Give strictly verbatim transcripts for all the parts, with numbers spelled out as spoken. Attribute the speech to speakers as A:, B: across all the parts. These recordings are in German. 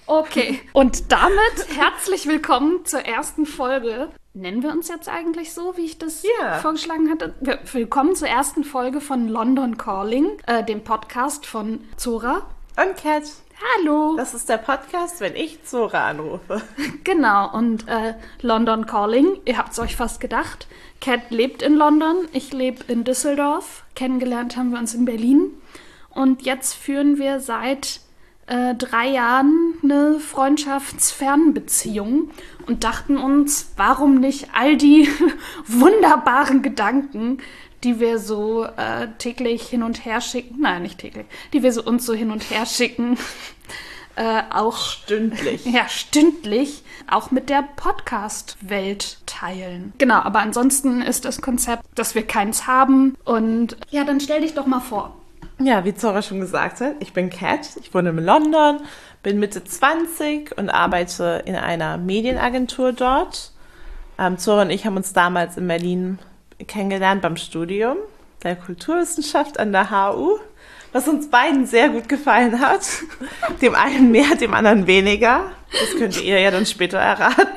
A: Okay, und damit herzlich willkommen zur ersten Folge. Nennen wir uns jetzt eigentlich so, wie ich das
B: Ja.
A: vorgeschlagen hatte? Wir- Willkommen zur ersten Folge von London Calling, äh, dem Podcast von Zora.
B: Und Kat,
A: Hallo.
B: das ist der Podcast, wenn ich Zora anrufe.
A: Genau, und äh, London Calling, ihr habt es euch fast gedacht. Kat lebt in London, ich lebe in Düsseldorf. Kennengelernt haben wir uns in Berlin. Und jetzt führen wir seit äh, drei Jahren eine Freundschaftsfernbeziehung und dachten uns, warum nicht all die wunderbaren Gedanken, die wir so äh, täglich hin und her schicken, nein, nicht täglich, die wir so uns so hin und her schicken, äh, auch
B: Stündlich.
A: ja, stündlich auch mit der Podcast-Welt teilen. Genau, aber ansonsten ist das Konzept, dass wir keins haben. Und ja, dann stell dich doch mal vor.
B: Ja, wie Zora schon gesagt hat, ich bin Kat, ich wohne in London, bin Mitte zwanzig und arbeite in einer Medienagentur dort. Ähm, Zora und ich haben uns damals in Berlin kennengelernt beim Studium der Kulturwissenschaft an der H U, was uns beiden sehr gut gefallen hat. Dem einen mehr, dem anderen weniger. Das könnt ihr ja dann später erraten.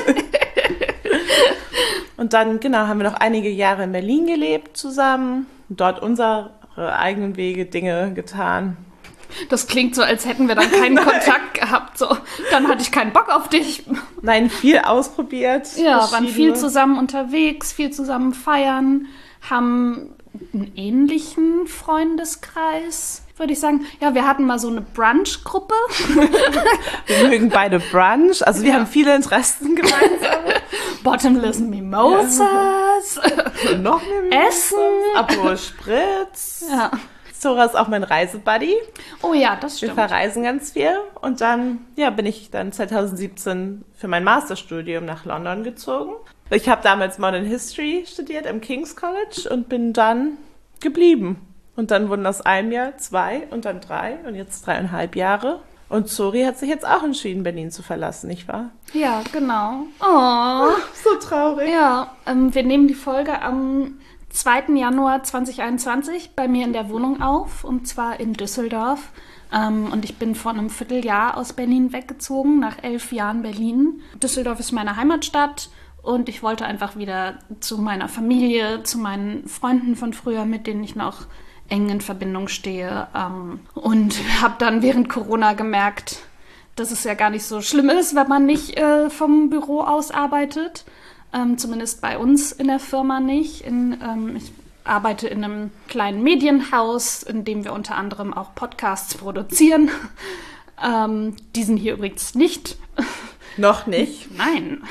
B: Und dann, genau, haben wir noch einige Jahre in Berlin gelebt zusammen, dort unsere eigenen Wege, Dinge getan.
A: Das klingt so, als hätten wir dann keinen Kontakt gehabt. So, dann hatte ich keinen Bock auf dich.
B: Nein, viel ausprobiert.
A: Ja, waren viel
B: verschiedene-
A: zusammen unterwegs, viel zusammen feiern, haben einen ähnlichen Freundeskreis, würde ich sagen. Ja, wir hatten mal so eine Brunch-Gruppe.
B: Wir mögen beide Brunch, also wir
A: Ja.
B: haben viele Interessen gemeinsam.
A: Bottomless Mimosas.
B: Und noch mehr
A: Essen.
B: Aperol Spritz.
A: Ja.
B: Zora ist auch mein Reisebuddy.
A: Oh ja, das
B: Wir
A: stimmt.
B: verreisen ganz viel. Und dann ja, bin ich dann zwanzig siebzehn für mein Masterstudium nach London gezogen. Ich habe damals Modern History studiert am King's College und bin dann geblieben. Und dann wurden aus einem Jahr zwei und dann drei und jetzt dreieinhalb Jahre. Und Zori hat sich jetzt auch entschieden, Berlin zu verlassen, nicht wahr?
A: Ja, genau. Oh.
B: So traurig.
A: Ja, ähm, wir nehmen die Folge am zweiten Januar zweitausendeinundzwanzig bei mir in der Wohnung auf, und zwar in Düsseldorf. Ähm, und ich bin vor einem Vierteljahr aus Berlin weggezogen, nach elf Jahren Berlin. Düsseldorf ist meine Heimatstadt und ich wollte einfach wieder zu meiner Familie, zu meinen Freunden von früher, mit denen ich noch eng in Verbindung stehe. Ähm, und habe dann während Corona gemerkt, dass es ja gar nicht so schlimm ist, wenn man nicht äh, vom Büro aus arbeitet. Ähm, zumindest bei uns in der Firma nicht. In, ähm, ich arbeite in einem kleinen Medienhaus, in dem wir unter anderem auch Podcasts produzieren. Ähm, die sind hier übrigens nicht.
B: Noch nicht.
A: Nein,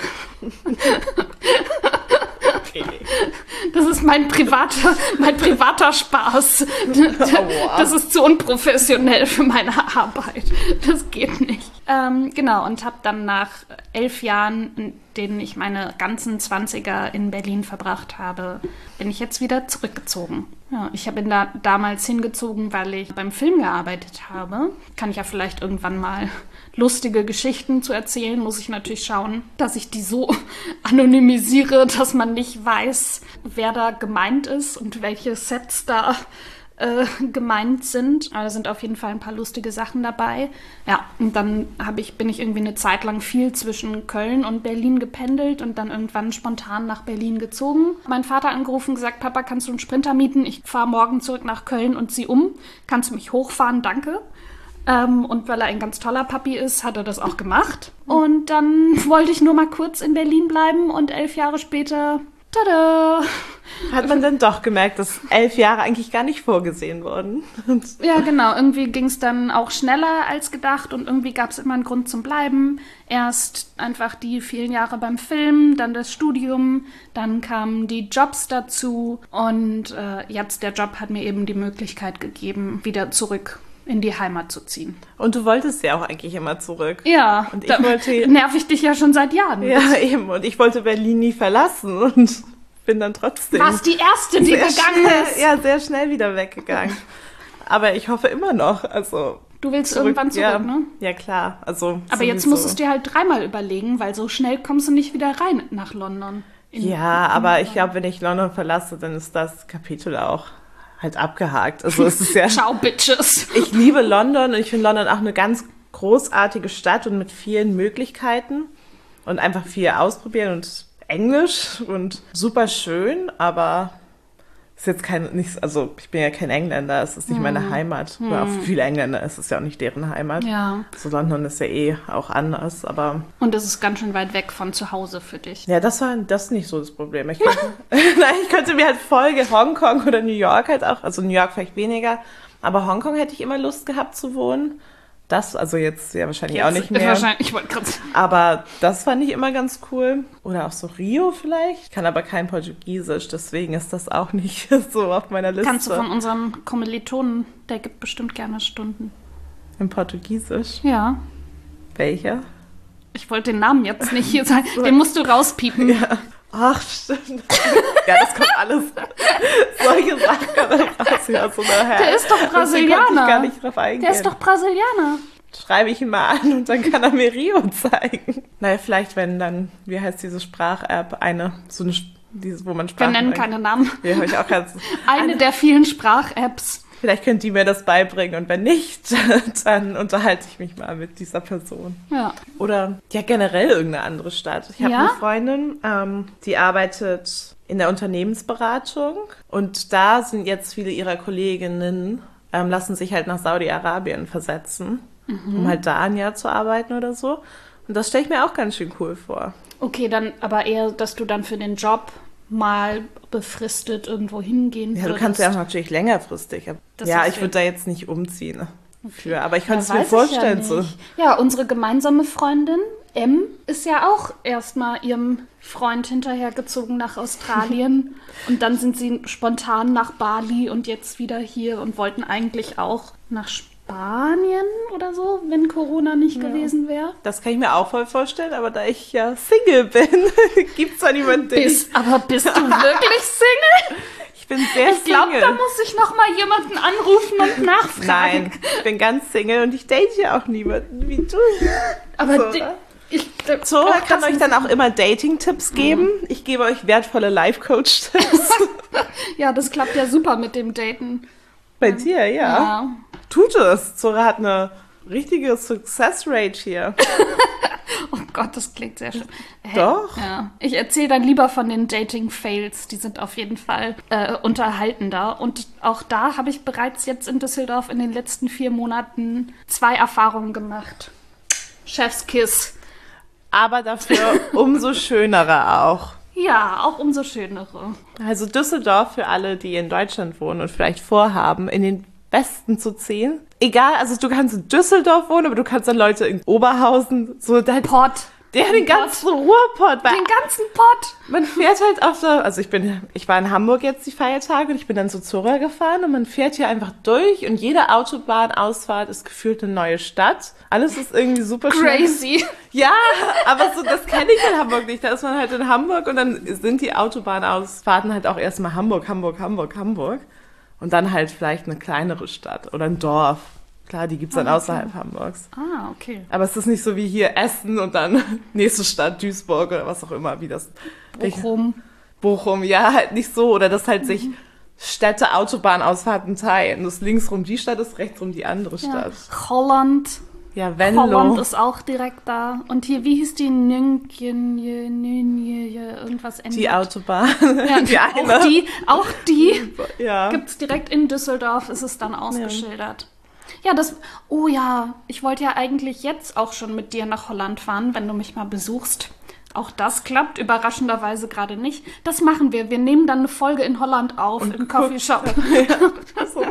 B: Okay.
A: das ist mein privater, mein privater Spaß.
B: Aua.
A: Das ist zu unprofessionell für meine Arbeit. Das geht nicht. Ähm, genau, und habe dann nach elf Jahren, in denen ich meine ganzen Zwanziger in Berlin verbracht habe, bin ich jetzt wieder zurückgezogen. Ja, ich bin da damals hingezogen, weil ich beim Film gearbeitet habe. Kann ich ja vielleicht irgendwann mal lustige Geschichten zu erzählen, muss ich natürlich schauen, dass ich die so anonymisiere, dass man nicht weiß, wer da gemeint ist und welche Sets da äh, gemeint sind. Aber da sind auf jeden Fall ein paar lustige Sachen dabei. Ja, und dann hab ich, bin ich irgendwie eine Zeit lang viel zwischen Köln und Berlin gependelt und dann irgendwann spontan nach Berlin gezogen. Mein Vater angerufen und gesagt, Papa, kannst du einen Sprinter mieten? Ich fahre morgen zurück nach Köln und zieh um. Kannst du mich hochfahren? Danke. Ähm, und weil er ein ganz toller Papi ist, hat er das auch gemacht. Und dann wollte ich nur mal kurz in Berlin bleiben und elf Jahre später, tada!
B: Hat man dann doch gemerkt, dass elf Jahre eigentlich gar nicht vorgesehen wurden. Und
A: Ja, genau. Irgendwie ging es dann auch schneller als gedacht und irgendwie gab es immer einen Grund zum Bleiben. Erst einfach die vielen Jahre beim Film, dann das Studium, dann kamen die Jobs dazu und äh, jetzt der Job hat mir eben die Möglichkeit gegeben, wieder zurück in die Heimat zu ziehen.
B: Und du wolltest ja auch eigentlich immer zurück.
A: Ja,
B: Und ich
A: da
B: wollte-
A: nerv ich dich ja schon seit Jahren.
B: Ja, eben. Und ich wollte Berlin nie verlassen und bin dann trotzdem
A: Warst die Erste, die
B: sehr
A: gegangen
B: schnell,
A: ist.
B: ja, sehr schnell wieder weggegangen. Aber ich hoffe immer noch. Also
A: Du willst irgendwann zurück,
B: ja,
A: ne?
B: Ja, klar. Also
A: Aber jetzt
B: sowieso.
A: musst du es dir halt dreimal überlegen, weil so schnell kommst du nicht wieder rein nach London. In-
B: Ja, aber ich glaube, wenn ich London verlasse, dann ist das Kapitel auch halt abgehakt. Also es ist ja...
A: Ciao, Bitches.
B: Ich liebe London und ich finde London auch eine ganz großartige Stadt und mit vielen Möglichkeiten und einfach viel ausprobieren und Englisch und super schön, aber ist jetzt kein, nicht, also ich bin ja kein Engländer, es ist nicht hm. meine Heimat. Hm. Oder auch für viele Engländer ist es ja auch nicht deren Heimat.
A: Ja.
B: So London ist ja eh auch anders, aber...
A: Und es ist ganz schön weit weg von zu Hause für dich.
B: Ja, das war das ist nicht so das Problem. Ich könnte, nein, ich könnte mir halt Folge Hongkong oder New York halt auch, also New York vielleicht weniger, aber Hongkong hätte ich immer Lust gehabt zu wohnen. Das, also jetzt ja wahrscheinlich jetzt auch nicht mehr.
A: Wahrscheinlich, ich wollte gerade sagen.
B: Aber das fand ich immer ganz cool. Oder auch so Rio vielleicht. Ich kann aber kein Portugiesisch, deswegen ist das auch nicht so auf meiner Liste.
A: Kannst du von unserem Kommilitonen, der gibt bestimmt gerne Stunden.
B: Im Portugiesisch?
A: Ja.
B: Welcher?
A: Ich wollte den Namen jetzt nicht hier sagen. Den musst du rauspiepen.
B: Ja. Ach, stimmt. Ja, das kommt alles. Solche Sachen kann raus. Ja, so
A: der ist doch Brasilianer.
B: Ich gar nicht drauf eingehen.
A: Der ist doch Brasilianer.
B: Schreibe ich ihn mal an und dann kann er mir Rio zeigen. Naja, vielleicht, wenn dann, wie heißt diese Sprach-App, eine, so eine, diese, wo man Sprachen...
A: Wir nennen keine Namen.
B: Ja, habe ich auch ganz...
A: Eine, eine der vielen Sprach-Apps.
B: Vielleicht könnt ihr mir das beibringen und wenn nicht, dann unterhalte ich mich mal mit dieser Person.
A: Ja.
B: Oder ja, generell irgendeine andere Stadt. Ich habe
A: ja?
B: eine Freundin, ähm, die arbeitet in der Unternehmensberatung und da sind jetzt viele ihrer Kolleginnen, ähm, lassen sich halt nach Saudi-Arabien versetzen, mhm. um halt da ein Jahr zu arbeiten oder so. Und das stelle ich mir auch ganz schön cool vor.
A: Okay, dann aber eher, dass du dann für den Job mal befristet irgendwo hingehen
B: Ja,
A: würdest.
B: du kannst ja auch natürlich längerfristig. Ja, ich würde da jetzt nicht umziehen. Für, aber ich könnte es
A: ja,
B: mir vorstellen.
A: Ja,
B: so.
A: ja, unsere gemeinsame Freundin M ist ja auch erstmal ihrem Freund hinterhergezogen nach Australien und dann sind sie spontan nach Bali und jetzt wieder hier und wollten eigentlich auch nach Spanien oder so, wenn Corona nicht ja. gewesen wäre.
B: Das kann ich mir auch voll vorstellen, aber da ich ja Single bin, gibt es da niemanden, den
A: Bist, Aber bist du wirklich Single?
B: Ich bin sehr
A: ich glaub,
B: Single.
A: Ich glaube, da muss ich noch mal jemanden anrufen und nachfragen.
B: Nein, ich bin ganz Single und ich date ja auch niemanden wie du.
A: Aber
B: so,
A: die, ich,
B: Zora kann euch dann auch immer Dating-Tipps geben. Mhm. Ich gebe euch wertvolle Life-Coach-Tipps.
A: Ja, das klappt ja super mit dem Daten.
B: Bei dir, ja.
A: ja.
B: Tut es. Zora hat eine richtige Success-Rate hier.
A: Oh Gott, das klingt sehr schön.
B: Doch.
A: Ja. Ich erzähle dann lieber von den Dating-Fails. Die sind auf jeden Fall äh, unterhaltender. Und auch da habe ich bereits jetzt in Düsseldorf in den letzten vier Monaten zwei Erfahrungen gemacht. Chefskiss.
B: Aber dafür umso schönere auch.
A: Ja, auch umso schönere.
B: Also Düsseldorf für alle, die in Deutschland wohnen und vielleicht vorhaben, in den Westen zu ziehen. Egal, also du kannst in Düsseldorf wohnen, aber du kannst dann Leute in Oberhausen, so dein
A: Pott.
B: Der den ganzen Ruhrpott.
A: Den ganzen Pott.
B: Man fährt halt auf der, also ich bin, ich war in Hamburg jetzt die Feiertage und ich bin dann zu Zora gefahren und man fährt hier einfach durch und jede Autobahnausfahrt ist gefühlt eine neue Stadt. Alles ist irgendwie super
A: crazy.
B: Schnell. Ja, aber so, das kenne ich in Hamburg nicht. Da ist man halt in Hamburg und dann sind die Autobahnausfahrten halt auch erstmal Hamburg, Hamburg, Hamburg, Hamburg. Und dann halt vielleicht eine kleinere Stadt oder ein Dorf. Klar, die gibt's dann ah, okay. außerhalb Hamburgs.
A: Ah, okay.
B: Aber es ist nicht so wie hier Essen und dann nächste Stadt Duisburg oder was auch immer, wie das...
A: Bochum.
B: Bochum, ja, halt nicht so. Oder dass halt mhm. sich Städte Autobahnausfahrten teilen. Das linksrum die Stadt ist, rechtsrum die andere Stadt.
A: Ja. Holland.
B: Ja, Venlo.
A: Holland ist auch direkt da. Und hier, wie hieß die? Nünchen, irgendwas endet.
B: Die Autobahn.
A: Ja, die eine. Auch die, auch die
B: ja.
A: gibt's direkt in Düsseldorf, ist es dann ausgeschildert. Ja. Ja, das, oh ja, ich wollte ja eigentlich jetzt auch schon mit dir nach Holland fahren, wenn du mich mal besuchst. Auch das klappt überraschenderweise gerade nicht. Das machen wir. Wir nehmen dann eine Folge in Holland auf, und im Coffeeshop. Ja.
B: So.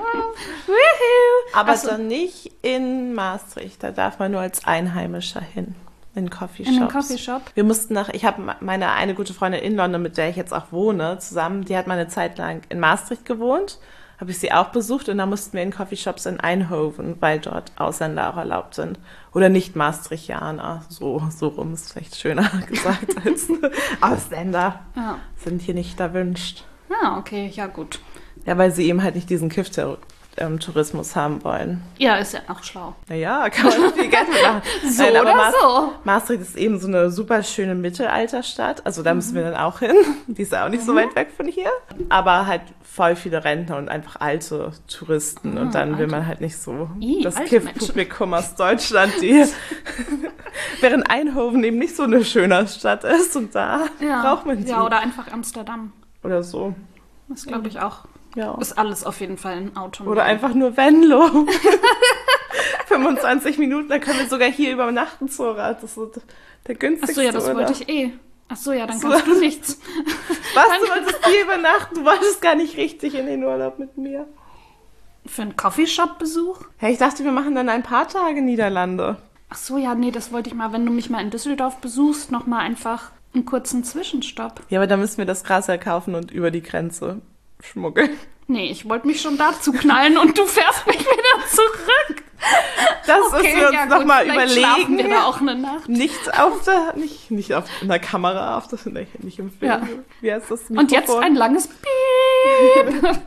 B: Aber also, dann nicht in Maastricht. Da darf man nur als Einheimischer hin. In Coffeeshops.
A: In den Coffeeshop?
B: Wir mussten nach, ich habe meine eine gute Freundin in London, mit der ich jetzt auch wohne, zusammen, die hat mal eine Zeit lang in Maastricht gewohnt. Habe ich sie auch besucht und da mussten wir in Coffeeshops in Eindhoven, weil dort Ausländer auch erlaubt sind. Oder nicht Maastrichtianer, so, so rum ist vielleicht schöner gesagt als Ausländer
A: ja.
B: sind hier nicht erwünscht.
A: Ah, okay, ja gut.
B: Ja, weil sie eben halt nicht diesen Kiff-Terror ähm, Tourismus haben wollen.
A: Ja, ist ja auch schlau.
B: Naja, kann man viel Geld mitmachen.
A: So
B: Nein, aber
A: oder
B: Maas-
A: so.
B: Maastricht ist eben so eine super schöne Mittelalterstadt. Also da müssen wir dann auch hin. Die ist ja auch nicht so weit weg von hier. Aber halt voll viele Rentner und einfach alte Touristen.
A: Ah,
B: und dann will
A: alte.
B: man halt nicht so
A: Ih,
B: das
A: alte
B: Kiff-Publikum aus Deutschland, die während Eindhoven eben nicht so eine schöne Stadt ist. Und da
A: Ja.
B: braucht man die.
A: Ja, oder einfach Amsterdam.
B: Oder so.
A: Das glaube ich auch.
B: Ja.
A: Ist alles auf jeden Fall ein Auto.
B: Oder einfach nur Venlo. fünfundzwanzig Minuten, dann können wir sogar hier übernachten, Zora. Das ist so der günstigste.
A: Achso, ja, das
B: oder?
A: wollte ich eh. Achso, ja, dann
B: So.
A: kannst du nichts.
B: Was, du wolltest hier übernachten? Du wolltest gar nicht richtig in den Urlaub mit mir.
A: Für einen Coffeeshop-Besuch?
B: Hey, ich dachte, wir machen dann ein paar Tage Niederlande.
A: Achso, ja, nee, das wollte ich mal, wenn du mich mal in Düsseldorf besuchst, nochmal einfach einen kurzen Zwischenstopp.
B: Ja, aber da müssen wir das Gras ja kaufen und über die Grenze schmuggeln.
A: Nee, ich wollte mich schon dazu knallen und du fährst mich wieder zurück.
B: Das müssen wir uns
A: ja,
B: noch
A: gut,
B: mal
A: vielleicht schlafen
B: überlegen.
A: wir da auch eine Nacht.
B: Nicht auf der, nicht, nicht auf einer Kamera, auf das, nicht, nicht im Film.
A: Ja.
B: Wie heißt das?
A: Und jetzt
B: Mikrofon?
A: ein langes Piep.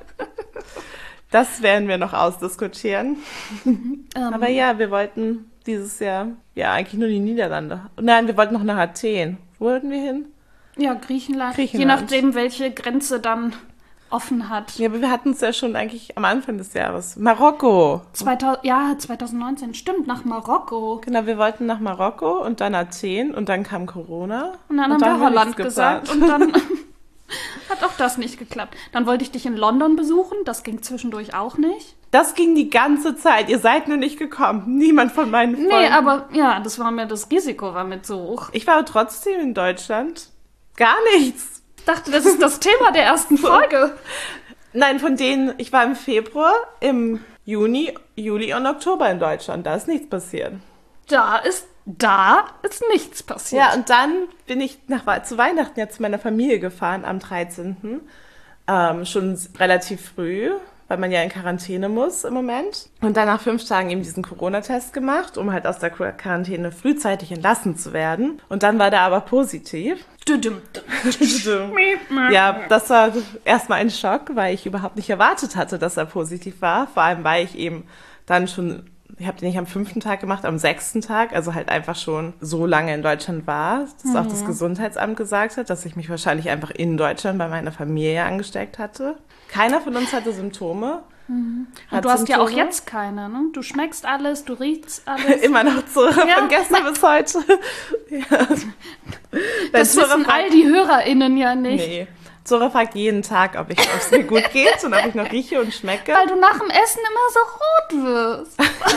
B: Das werden wir noch ausdiskutieren.
A: Ähm,
B: Aber ja, wir wollten dieses Jahr, ja, eigentlich nur die Niederlande. Nein, wir wollten noch nach Athen. Wo wollten wir hin?
A: Ja, Griechenland.
B: Griechenland.
A: Je nachdem, welche Grenze dann offen hat.
B: Ja, aber wir hatten es ja schon eigentlich am Anfang des Jahres. Marokko.
A: zweitausend, ja, zwanzig neunzehn, stimmt, nach Marokko.
B: Genau, wir wollten nach Marokko und dann Athen und dann kam Corona.
A: Und dann haben wir Holland
B: nichts
A: gesagt und dann hat auch das nicht geklappt. Dann wollte ich dich in London besuchen, das ging zwischendurch auch nicht.
B: Das ging die ganze Zeit. Ihr seid nur nicht gekommen. Niemand von meinen Freunden.
A: Nee, aber ja, das war mir, das Risiko war mir zu hoch.
B: Ich war trotzdem in Deutschland. Gar nichts.
A: Ich dachte, das ist das Thema der ersten Folge.
B: Nein, von denen, ich war im Februar, im Juni, Juli und Oktober in Deutschland. Da ist nichts passiert.
A: Da ist, da ist nichts passiert.
B: Ja, und dann bin ich nach, zu Weihnachten ja zu meiner Familie gefahren am dreizehnten Ähm, schon relativ früh, weil man ja in Quarantäne muss im Moment. Und dann nach fünf Tagen eben diesen Corona-Test gemacht, um halt aus der Quarantäne frühzeitig entlassen zu werden. Und dann war der aber positiv.
A: Düdüm.
B: Ja, das war erstmal ein Schock, weil ich überhaupt nicht erwartet hatte, dass er positiv war. Vor allem, weil ich eben dann schon, ich habe den nicht am fünften Tag gemacht, am sechsten Tag, also halt einfach schon so lange in Deutschland war, dass auch das Gesundheitsamt gesagt hat, dass ich mich wahrscheinlich einfach in Deutschland bei meiner Familie angesteckt hatte. Keiner von uns hatte Symptome.
A: Und
B: Hat
A: du hast ja auch
B: Symptome.
A: jetzt keine, ne? Du schmeckst alles, du riechst alles.
B: Immer noch so,
A: Ja.
B: von gestern bis heute. Ja.
A: Das
B: Zora
A: wissen
B: fragt-
A: all die HörerInnen ja nicht.
B: Nee. Zora fragt jeden Tag, ob ich, ob es mir gut geht und ob ich noch rieche und schmecke.
A: Weil du nach dem Essen immer so rot wirst.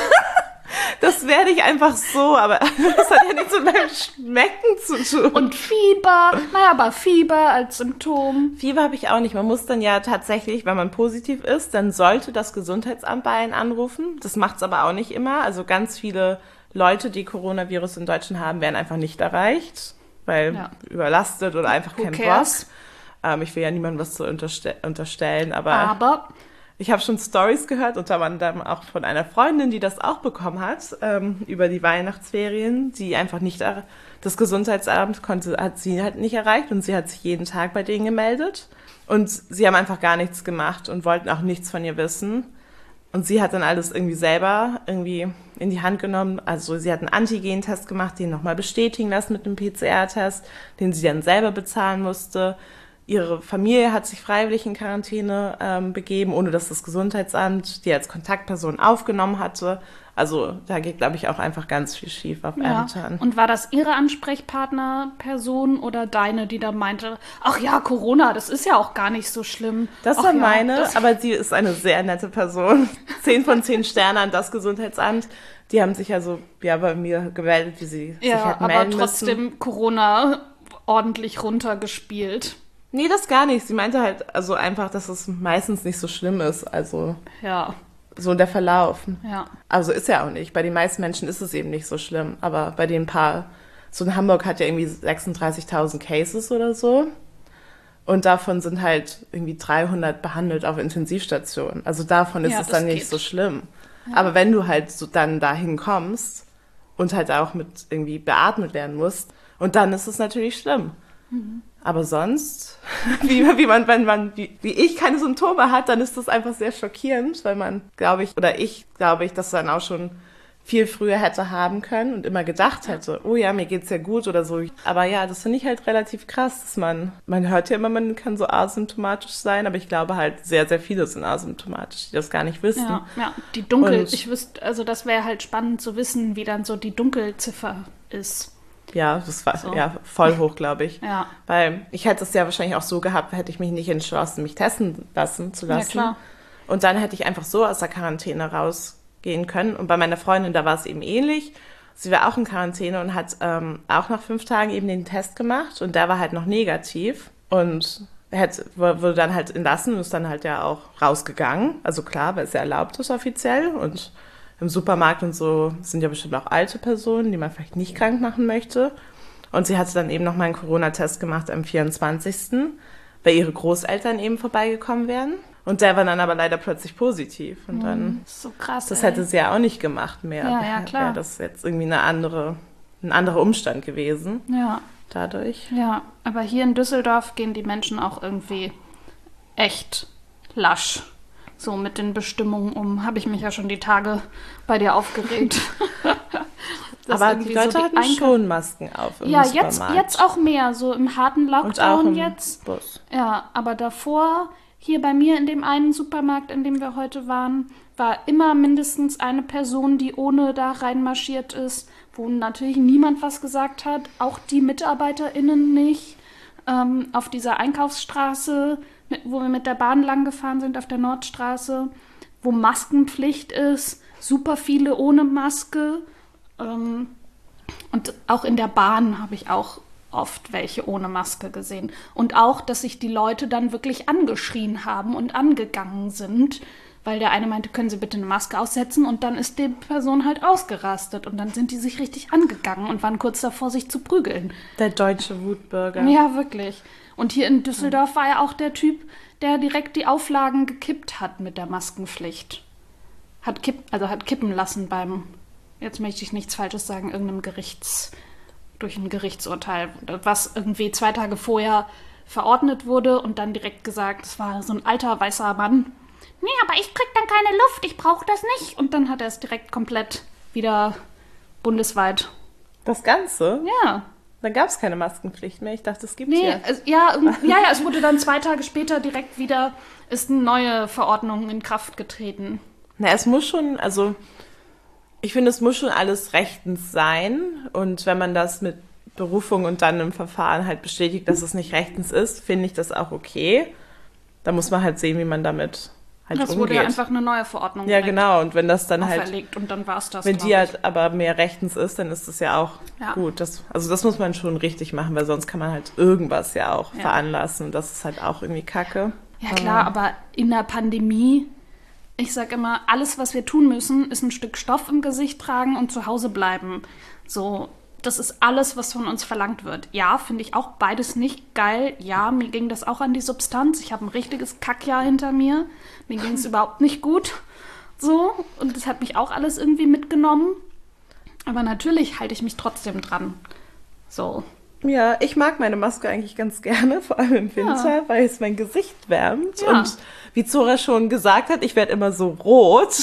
B: Das werde ich einfach so, aber das hat ja nichts mit meinem Schmecken zu tun.
A: Und Fieber. Naja, aber Fieber als Symptom.
B: Fieber habe ich auch nicht. Man muss dann ja tatsächlich, wenn man positiv ist, dann sollte das Gesundheitsamt bei einen anrufen. Das macht es aber auch nicht immer. Also ganz viele Leute, die Coronavirus in Deutschland haben, werden einfach nicht erreicht, weil
A: Ja.
B: überlastet oder einfach
A: Who
B: kein Bock.
A: cares?
B: Ähm, ich will ja niemandem was zu unterste- unterstellen, aber...
A: Aber
B: Ich habe schon Stories gehört, unter anderem auch von einer Freundin, die das auch bekommen hat, ähm, über die Weihnachtsferien, die einfach nicht, er- das Gesundheitsamt konnte, hat sie halt nicht erreicht und sie hat sich jeden Tag bei denen gemeldet. Und sie haben einfach gar nichts gemacht und wollten auch nichts von ihr wissen. Und sie hat dann alles irgendwie selber irgendwie in die Hand genommen. Also sie hat einen Antigen-Test gemacht, den nochmal bestätigen lassen mit einem P C R-Test, den sie dann selber bezahlen musste. Ihre Familie hat sich freiwillig in Quarantäne ähm, begeben, ohne dass das Gesundheitsamt die als Kontaktperson aufgenommen hatte. Also da geht, glaube ich, auch einfach ganz viel schief auf
A: ja.
B: Ämtern.
A: Und war das ihre Ansprechpartnerperson oder deine, die da meinte, ach ja, Corona, das ist ja auch gar nicht so schlimm.
B: Das
A: Ach
B: war
A: ja,
B: meine,
A: das-
B: aber sie ist eine sehr nette Person. Zehn von zehn Sterne an das Gesundheitsamt. Die haben sich also ja bei mir gemeldet, wie sie sich
A: Ja,
B: hätten
A: aber
B: melden
A: trotzdem
B: müssen.
A: Corona ordentlich runtergespielt.
B: Nee, das gar nicht. Sie meinte halt also einfach, dass es meistens nicht so schlimm ist. Also
A: Ja,
B: so der Verlauf.
A: ja.
B: Also ist ja auch nicht. Bei den meisten Menschen ist es eben nicht so schlimm. Aber bei den paar, so in Hamburg hat ja irgendwie sechsunddreißigtausend Cases oder so. Und davon sind halt irgendwie dreihundert behandelt auf Intensivstationen. Also davon ist
A: Ja,
B: es
A: das
B: dann nicht
A: geht.
B: so schlimm. Aber wenn du halt so dann dahin kommst und halt auch mit irgendwie beatmet werden musst, und dann ist es natürlich schlimm. Aber sonst, wie, wie man, wenn man, wie, wie ich keine Symptome hat, dann ist das einfach sehr schockierend, weil man, glaube ich, oder ich glaube ich, das dann auch schon viel früher hätte haben können und immer gedacht hätte, oh ja, mir geht's ja gut oder so. Aber ja, das finde ich halt relativ krass, dass man, man hört ja immer, man kann so asymptomatisch sein, aber ich glaube halt, sehr, sehr viele sind asymptomatisch, die das gar nicht wissen.
A: Ja, ja. Die Dunkel,
B: Und,
A: ich wüsste, also das wäre halt spannend zu wissen, wie dann so die Dunkelziffer ist.
B: Ja, das war
A: so.
B: ja voll hoch, glaube ich.
A: Ja.
B: Weil ich hätte es ja wahrscheinlich auch so gehabt, hätte ich mich nicht entschlossen, mich testen lassen zu lassen.
A: Ja, klar.
B: Und dann hätte ich einfach so aus der Quarantäne rausgehen können. Und bei meiner Freundin, da war es eben ähnlich. Sie war auch in Quarantäne und hat ähm, auch nach fünf Tagen eben den Test gemacht. Und der war halt noch negativ. Und hätte, wurde dann halt entlassen und ist dann halt ja auch rausgegangen. Also klar, weil es ja erlaubt ist offiziell. Und im Supermarkt und so sind ja bestimmt auch alte Personen, die man vielleicht nicht krank machen möchte. Und sie hatte dann eben noch mal einen Corona-Test gemacht am vierundzwanzigsten, weil ihre Großeltern eben vorbeigekommen wären. Und der war dann aber leider plötzlich positiv. Und dann,
A: so krass,
B: das
A: ey.
B: hätte sie ja auch nicht gemacht mehr.
A: Ja, ja, klar.
B: Wäre das jetzt irgendwie eine andere, ein anderer Umstand gewesen.
A: Ja.
B: Dadurch.
A: Ja, aber hier in Düsseldorf gehen die Menschen auch irgendwie echt lasch. So mit den Bestimmungen um, habe ich mich ja schon die Tage bei dir aufgeregt.
B: Aber die Leute
A: so die
B: hatten
A: Einkauf-
B: schon Masken auf im
A: Ja,
B: Supermarkt.
A: jetzt, jetzt auch mehr, so im harten
B: Und auch
A: Lockdown
B: im
A: jetzt.
B: Bus.
A: Ja, aber davor, hier bei mir in dem einen Supermarkt, in dem wir heute waren, war immer mindestens eine Person, die ohne da reinmarschiert ist, wo natürlich niemand was gesagt hat, auch die MitarbeiterInnen nicht. Ähm, auf dieser Einkaufsstraße, mit, wo wir mit der Bahn lang gefahren sind, auf der Nordstraße, wo Maskenpflicht ist, super viele ohne Maske. Ähm, und auch in der Bahn habe ich auch oft welche ohne Maske gesehen. Und auch, dass sich die Leute dann wirklich angeschrien haben und angegangen sind, weil der eine meinte, können Sie bitte eine Maske aussetzen? Und dann ist die Person halt ausgerastet. Und dann sind die sich richtig angegangen und waren kurz davor, sich zu prügeln.
B: Der deutsche Wutbürger.
A: Ja, wirklich. Und hier in Düsseldorf war ja auch der Typ, der direkt die Auflagen gekippt hat mit der Maskenpflicht. Hat kipp, also hat kippen lassen beim, jetzt möchte ich nichts Falsches sagen, irgendeinem Gerichts, durch ein Gerichtsurteil, was irgendwie zwei Tage vorher verordnet wurde und dann direkt gesagt, es war so ein alter weißer Mann. Nee, aber ich krieg dann keine Luft, ich brauche das nicht. Und dann hat er es direkt komplett wieder bundesweit.
B: Das Ganze?
A: Ja.
B: Da gab es keine Maskenpflicht mehr. Ich dachte, es gibt
A: Nee,
B: ja.
A: es, ja, ja, ja, es wurde dann zwei Tage später direkt wieder, ist eine neue Verordnung in Kraft getreten.
B: Na, es muss schon, also ich finde, es muss schon alles rechtens sein. Und wenn man das mit Berufung und dann im Verfahren halt bestätigt, dass es nicht rechtens ist, finde ich das auch okay. Da muss man halt sehen, wie man damit halt
A: Das
B: umgeht.
A: wurde ja einfach eine neue Verordnung
B: Ja,
A: direkt
B: genau. Und wenn das dann halt,
A: auferlegt und dann war es das.
B: wenn
A: glaub
B: die
A: ich.
B: halt aber mehr rechtens ist, dann ist das ja auch
A: Ja.
B: gut. Das, also das muss man schon richtig machen, weil sonst kann man halt irgendwas ja auch
A: Ja.
B: veranlassen. Und das ist halt auch irgendwie Kacke.
A: Ja klar, aber in der Pandemie, ich sag immer, alles, was wir tun müssen, ist ein Stück Stoff im Gesicht tragen und zu Hause bleiben. So, das ist alles, was von uns verlangt wird. Ja, finde ich auch beides nicht geil. Ja, mir ging das auch an die Substanz. Ich habe ein richtiges Kackjahr hinter mir. Mir ging es überhaupt nicht gut. So, und das hat mich auch alles irgendwie mitgenommen. Aber natürlich halte ich mich trotzdem dran. So.
B: Ja, ich mag meine Maske eigentlich ganz gerne, vor allem im Winter,
A: Ja.
B: weil es mein Gesicht wärmt.
A: Ja.
B: Und wie Zora schon gesagt hat, ich werde immer so rot.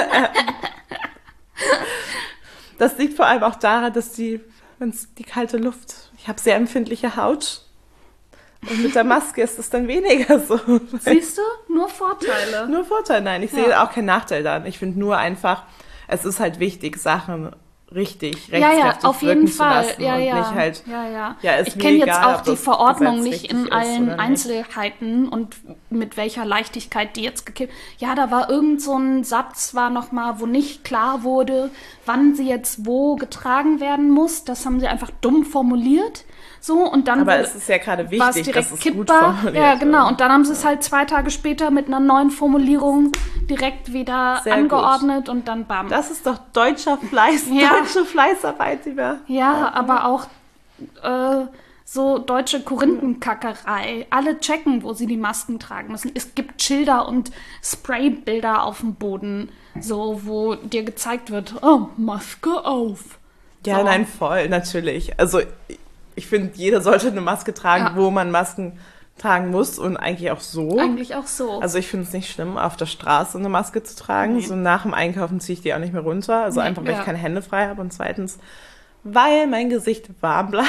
B: Das liegt vor allem auch daran, dass die, wenn's die kalte Luft, ich habe sehr empfindliche Haut. Und mit der Maske ist es dann weniger so.
A: Siehst du? Nur Vorteile.
B: Nur Vorteil, nein. Ich
A: Ja.
B: sehe auch keinen Nachteil daran. Ich finde nur einfach, es ist halt wichtig, Sachen richtig,
A: Ja, ja,
B: rechtskräftig
A: auf
B: wirken
A: jeden
B: zu
A: Fall.
B: lassen
A: Ja,
B: und
A: ja.
B: nicht halt,
A: ja, ja.
B: ja, ist
A: ich
B: mir
A: kenne jetzt
B: egal,
A: auch
B: ob
A: die
B: das
A: Verordnung
B: Gesetz
A: nicht
B: richtig
A: in
B: ist
A: allen
B: oder nicht.
A: Einzelheiten und mit welcher Leichtigkeit die jetzt gekippt. Ja, da war irgend so ein Satz, war noch mal, wo nicht klar wurde, wann sie jetzt wo getragen werden muss. Das haben sie einfach dumm formuliert. So, und dann
B: Aber
A: wurde-
B: es ist ja gerade
A: war es
B: wichtig,
A: direkt
B: dass es gut
A: kippbar.
B: formuliert
A: Ja, genau.
B: wird.
A: Und dann haben sie es halt zwei Tage später mit einer neuen Formulierung direkt wieder
B: Sehr
A: angeordnet und dann bam.
B: Das ist doch deutscher Fleiß,
A: Ja.
B: deutsche Fleißarbeit, die wir...
A: Ja, aber auch äh, so deutsche Korinthenkackerei. Alle checken, wo sie die Masken tragen müssen. Es gibt Schilder und Spraybilder auf dem Boden, so wo dir gezeigt wird, oh, Maske auf.
B: Ja,
A: So.
B: nein, voll, natürlich. Also ich finde, jeder sollte eine Maske tragen,
A: Ja.
B: wo man Masken tragen muss und eigentlich auch so.
A: Eigentlich auch so.
B: Also ich finde es nicht schlimm, auf der Straße eine Maske zu tragen.
A: Nee.
B: So nach dem Einkaufen ziehe ich die auch nicht mehr runter. Also
A: Nee,
B: einfach, weil
A: ja.
B: ich keine Hände frei habe. Und zweitens, weil mein Gesicht warm bleibt.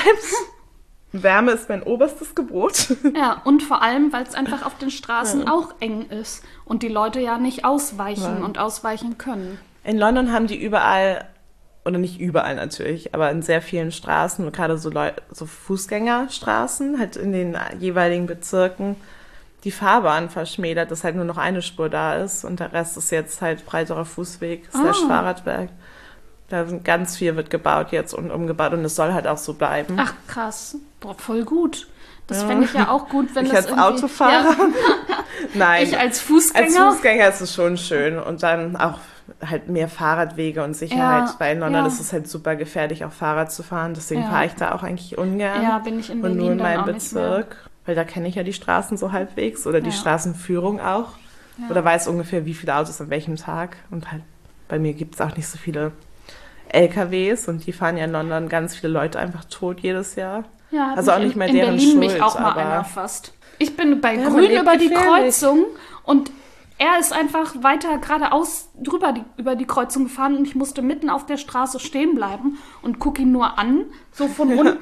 B: Wärme ist mein oberstes Gebot.
A: Ja, und vor allem, weil es einfach auf den Straßen ja. auch eng ist und die Leute ja nicht ausweichen
B: Ja.
A: und ausweichen können.
B: In London haben die überall, oder nicht überall natürlich, aber in sehr vielen Straßen, gerade so, Leu- so Fußgängerstraßen, halt in den jeweiligen Bezirken, die Fahrbahn verschmälert, dass halt nur noch eine Spur da ist und der Rest ist jetzt halt breiterer Fußweg slash
A: Ah.
B: Fahrradweg. Da sind ganz viel wird gebaut jetzt und umgebaut und es soll halt auch so bleiben.
A: Ach krass, boah, voll gut. Das
B: Ja.
A: fände ich ja auch gut, wenn
B: ich
A: das
B: als
A: irgendwie...
B: Autofahrer?
A: Ja,
B: Nein.
A: ich als Fußgänger?
B: Als Fußgänger ist es schon schön und dann auch halt mehr Fahrradwege und Sicherheit,
A: Ja,
B: weil in London
A: ja.
B: ist es halt super gefährlich, auch Fahrrad zu fahren. Deswegen
A: Ja.
B: fahre ich da auch eigentlich ungern.
A: Ja, bin ich in
B: und
A: Berlin
B: nur in
A: dann
B: meinem
A: auch nicht mehr.
B: Bezirk, weil da kenne ich ja die Straßen so halbwegs oder die
A: Ja.
B: Straßenführung auch.
A: Ja.
B: Oder weiß ungefähr, wie viele Autos an welchem Tag. Und halt bei mir gibt es auch nicht so viele L K Ws und die fahren ja in London ganz viele Leute einfach tot jedes Jahr.
A: Ja, hat
B: Also
A: mich
B: auch nicht
A: in,
B: mehr
A: in
B: deren
A: Berlin
B: Schuld,
A: mich auch mal
B: aber-
A: einer fast. Ich bin bei
B: Ja, man
A: Grün
B: lebt
A: über die
B: gefährlich.
A: Kreuzung und er ist einfach weiter geradeaus drüber die, über die Kreuzung gefahren und ich musste mitten auf der Straße stehen bleiben und gucke ihn nur an, so von unten.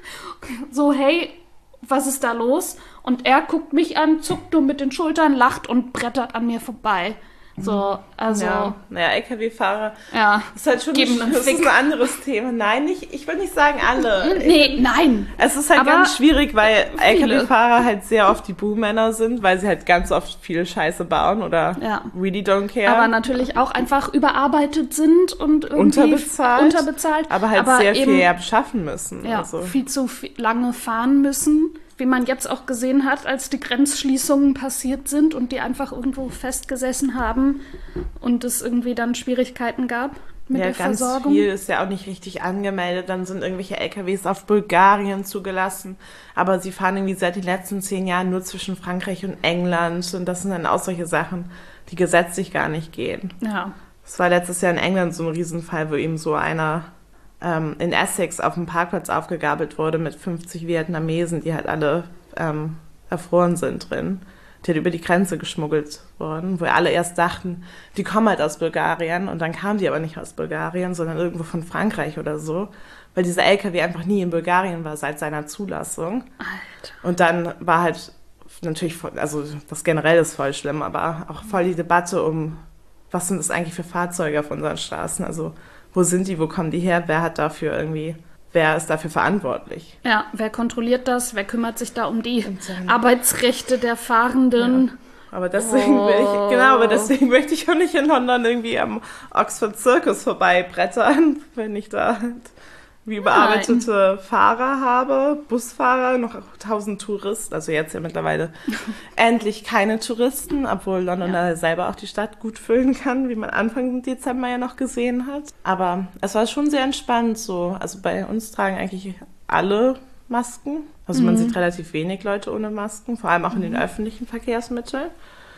A: So, hey, was ist da los? Und er guckt mich an, zuckt nur mit den Schultern, lacht und brettert an mir vorbei. So, also,
B: Ja,
A: ja,
B: naja, L K W-Fahrer
A: ja.
B: das ist halt schon
A: Geben
B: ein,
A: einen
B: das ist
A: Fick.
B: ein anderes Thema. Nein, nicht, ich würde nicht sagen alle.
A: Nee, nein.
B: Es ist halt
A: Aber
B: ganz schwierig, weil L K
A: viele.
B: W-Fahrer halt sehr oft die Buhmänner sind, weil sie halt ganz oft viel Scheiße bauen oder
A: Ja.
B: really don't care.
A: Aber natürlich auch einfach überarbeitet sind und irgendwie
B: Unterbezahlt.
A: unterbezahlt.
B: aber halt sehr
A: eben,
B: viel beschaffen müssen.
A: ja,
B: also.
A: viel zu viel, lange fahren müssen. Wie man jetzt auch gesehen hat, als die Grenzschließungen passiert sind und die einfach irgendwo festgesessen haben und es irgendwie dann Schwierigkeiten gab mit
B: Ja,
A: der
B: ganz
A: Versorgung.
B: viel ist ja auch nicht richtig angemeldet. Dann sind irgendwelche L K Ws auf Bulgarien zugelassen. Aber sie fahren irgendwie seit den letzten zehn Jahren nur zwischen Frankreich und England. Und das sind dann auch solche Sachen, die gesetzlich gar nicht gehen.
A: Ja,
B: Es war letztes Jahr in England so ein Riesenfall, wo eben so einer ähm, in Essex auf dem Parkplatz aufgegabelt wurde mit fünfzig Vietnamesen, die halt alle ähm, erfroren sind drin. Die halt über die Grenze geschmuggelt worden, wo alle erst dachten, die kommen halt aus Bulgarien und dann kamen die aber nicht aus Bulgarien, sondern irgendwo von Frankreich oder so, weil dieser L K W einfach nie in Bulgarien war seit seiner Zulassung.
A: Alter.
B: Und dann war halt natürlich, voll- also das generell ist voll schlimm, aber auch voll die Debatte um, was sind das eigentlich für Fahrzeuge auf unseren Straßen? Also wo sind die, wo kommen die her, wer hat dafür irgendwie, wer ist dafür verantwortlich?
A: Ja, wer kontrolliert das? Wer kümmert sich da um die
B: Und dann-
A: Arbeitsrechte der Fahrenden?
B: Aber deswegen will ich, genau, aber deswegen möchte ich auch nicht in London irgendwie am Oxford Circus vorbeibrettern, wenn ich da halt wie überarbeitete Fahrer habe, Busfahrer, noch tausend Touristen, also jetzt ja mittlerweile endlich keine Touristen, obwohl London
A: Ja.
B: da selber auch die Stadt gut füllen kann, wie man Anfang Dezember ja noch gesehen hat. Aber es war schon sehr entspannt so. Also bei uns tragen eigentlich alle Masken. Also man sieht relativ wenig Leute ohne Masken, vor allem auch in den öffentlichen Verkehrsmitteln.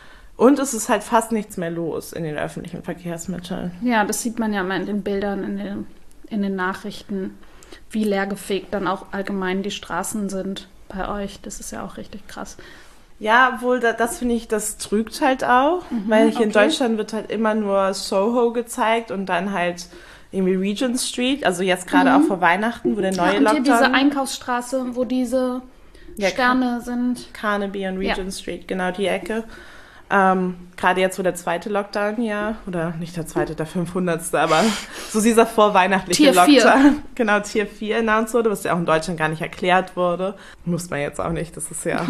B: Und es ist halt fast nichts mehr los in den öffentlichen Verkehrsmitteln.
A: Ja, das sieht man ja immer in den Bildern, in den, in den Nachrichten, wie leergefegt dann auch allgemein die Straßen sind bei euch. Das ist ja auch richtig krass.
B: Ja, wohl, da, das finde ich, das trügt halt auch, weil hier in
A: okay.
B: Deutschland wird halt immer nur Soho gezeigt und dann halt irgendwie Regent Street, also jetzt gerade auch vor Weihnachten, wo der neue
A: Ja, und hier
B: Lockdown...
A: diese Einkaufsstraße, wo diese
B: Ja,
A: Sterne sind.
B: Carnaby und
A: Ja.
B: Regent Street, genau die Ecke. Ähm, gerade jetzt, wo der zweite Lockdown ja, oder nicht der zweite, der fünfhundertste, aber so dieser vorweihnachtliche
A: Tier vier.
B: Lockdown, genau, Tier vier announced wurde, was ja auch in Deutschland gar nicht erklärt wurde. Muss man jetzt auch nicht, das ist ja...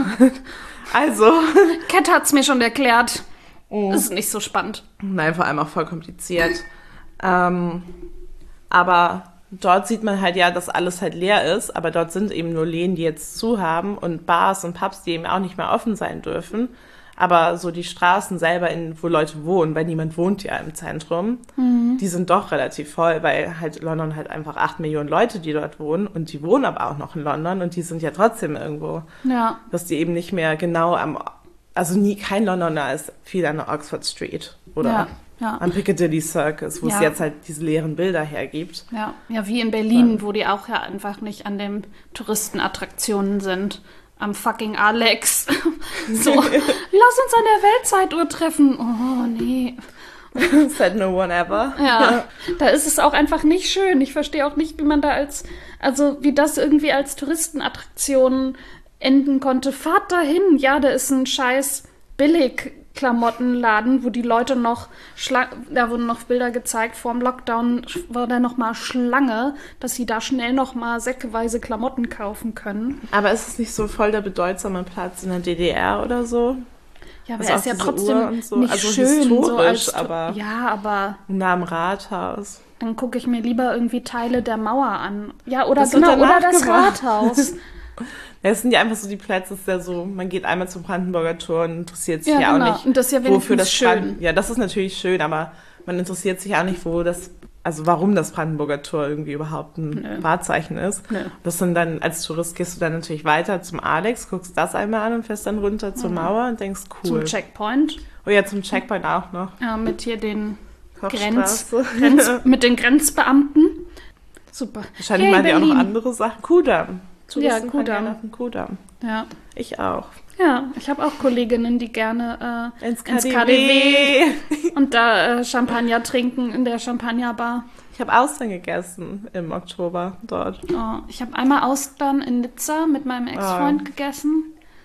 B: also,
A: Cat hat's mir schon erklärt.
B: Oh.
A: Das ist nicht so spannend.
B: nein, vor allem auch voll kompliziert. ähm, aber dort sieht man halt ja, dass alles halt leer ist, aber dort sind eben nur Läden, die jetzt zu haben und Bars und Pubs, die eben auch nicht mehr offen sein dürfen. Aber so die Straßen selber, in, wo Leute wohnen, weil niemand wohnt ja im Zentrum, die sind doch relativ voll, weil halt London halt einfach acht Millionen Leute, die dort wohnen und die wohnen aber auch noch in London und die sind ja trotzdem irgendwo,
A: Ja.
B: dass die eben nicht mehr genau am, also nie, kein Londoner ist viel an der Oxford Street oder
A: Ja. Ja.
B: Am Piccadilly Circus, wo
A: Ja.
B: es jetzt halt diese leeren Bilder hergibt.
A: Ja, ja, wie in Berlin, wo die auch ja einfach nicht an den Touristenattraktionen sind. Am fucking Alex. So, lass uns an der Weltzeituhr treffen. Oh, nee.
B: Said no one ever.
A: Ja, da ist es auch einfach nicht schön. Ich verstehe auch nicht, wie man da als, also wie das irgendwie als Touristenattraktion enden konnte. Fahrt dahin. Ja, da ist ein scheiß Billigklamottenladen, wo die Leute noch, Schla- da wurden noch Bilder gezeigt, vor dem Lockdown war da noch mal Schlange, dass sie da schnell noch mal säckeweise Klamotten kaufen können.
B: Aber ist es nicht so voll der bedeutsame Platz in der D D R oder so?
A: Ja, aber
B: Also
A: er
B: auch
A: ist ja
B: diese
A: trotzdem
B: Uhr und so.
A: nicht
B: Also
A: schön.
B: historisch,
A: so als,
B: aber-
A: ja, aber
B: Nah am Rathaus.
A: dann gucke ich mir lieber irgendwie Teile der Mauer an. Ja, oder
B: Das wird
A: genau, oder
B: danach
A: das
B: gemacht.
A: Rathaus.
B: Ja, es sind ja einfach so die Plätze, es ist ja so, man geht einmal zum Brandenburger Tor und interessiert sich
A: Ja,
B: ja,
A: genau.
B: auch nicht,
A: Und das ist ja
B: wofür
A: wenigstens
B: das
A: schön.
B: Brand- Ja, das ist natürlich schön, aber man interessiert sich auch nicht, wo das, also warum das Brandenburger Tor irgendwie überhaupt ein
A: Nö.
B: Wahrzeichen ist.
A: Nö.
B: Das sind dann, als Tourist gehst du dann natürlich weiter zum Alex, guckst das einmal an und fährst dann runter zur Mauer und denkst, cool.
A: Zum Checkpoint.
B: Oh ja, zum Checkpoint auch noch.
A: Ja, mit hier den Grenz,
B: Kochstraße.
A: Grenz, mit den Grenzbeamten. Super.
B: Wahrscheinlich
A: Yay,
B: machen die auch noch
A: Berlin.
B: andere Sachen. Kudamm.
A: Ja,
B: Touristen fahren
A: Kudamm.
B: gerne auf den Kudamm.
A: Ja,
B: Ich auch.
A: ja, ich habe auch Kolleginnen, die gerne äh,
B: Ins
A: ins
B: K D W.
A: K D W und da äh, Champagner trinken in der Champagnerbar.
B: Ich habe Austern gegessen im Oktober dort.
A: Oh, ich habe einmal Austern in Nizza mit meinem Ex-Freund
B: Oh.
A: gegessen.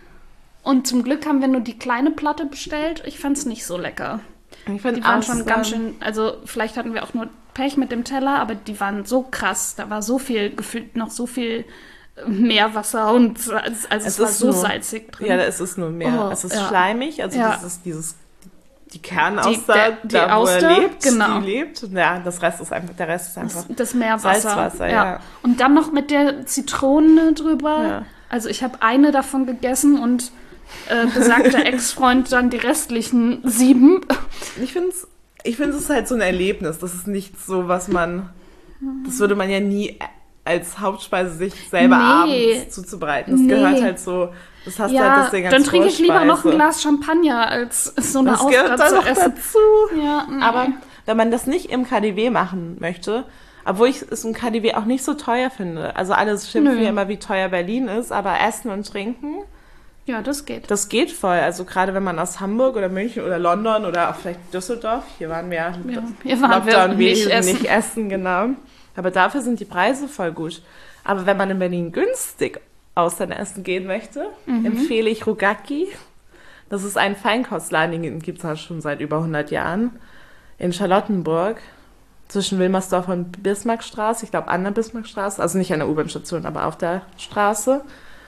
A: Und zum Glück haben wir nur die kleine Platte bestellt. Ich fand es nicht so lecker.
B: Ich find
A: Die waren schon
B: Austern-
A: ganz schön, also vielleicht hatten wir auch nur Pech mit dem Teller, aber die waren so krass. Da war so viel, gefühlt noch so viel Meerwasser und also es,
B: Es
A: war
B: ist
A: so
B: nur-
A: salzig drin.
B: Ja, es ist nur mehr.
A: Oh,
B: es ist
A: ja.
B: schleimig, also
A: Ja.
B: das ist dieses die Kernauster,
A: der- die
B: da wo
A: Auster,
B: er lebt,
A: genau.
B: die lebt. Und ja, das Rest ist einfach, der Rest ist einfach.
A: Das, das Meerwasser.
B: Salzwasser, ja.
A: Und dann noch mit der Zitrone drüber.
B: Ja.
A: Also ich habe eine davon gegessen und äh, besagter Ex-Freund dann die restlichen sieben.
B: Ich finde es ich find's, es ist halt so ein Erlebnis. Das ist nicht so, was man. Das würde man ja nie als Hauptspeise sich selber
A: Nee.
B: abends zuzubereiten. Das
A: Nee.
B: gehört halt so. Das hast du halt
A: Ja,
B: deswegen
A: dann
B: als
A: trinke ich lieber noch ein
B: Vorspeise.
A: Glas Champagner, als so eine
B: Das
A: Austern
B: gehört dann
A: zu
B: noch
A: essen.
B: dazu.
A: Ja, nee.
B: Aber wenn man das nicht im K D W machen möchte, obwohl ich es im K D W auch nicht so teuer finde. Also alles schimpfen
A: Nö.
B: ja immer, wie teuer Berlin ist, aber Essen und Trinken,
A: ja, das geht.
B: das geht voll. Also gerade wenn man aus Hamburg oder München oder London oder auch vielleicht Düsseldorf, hier waren wir ja,
A: Ja, hier waren wir
B: Lockdown
A: nicht
B: gewesen,
A: essen.
B: nicht essen, genau. Aber dafür sind die Preise voll gut. Aber wenn man in Berlin günstig Austern essen gehen möchte,
A: Mhm.
B: empfehle ich Rogacki. Das ist ein Feinkostladen, den gibt es schon seit über hundert Jahren. In Charlottenburg, zwischen Wilmersdorf und Bismarckstraße. Ich glaube, an der Bismarckstraße. Also nicht an der U-Bahn-Station, aber auf der Straße.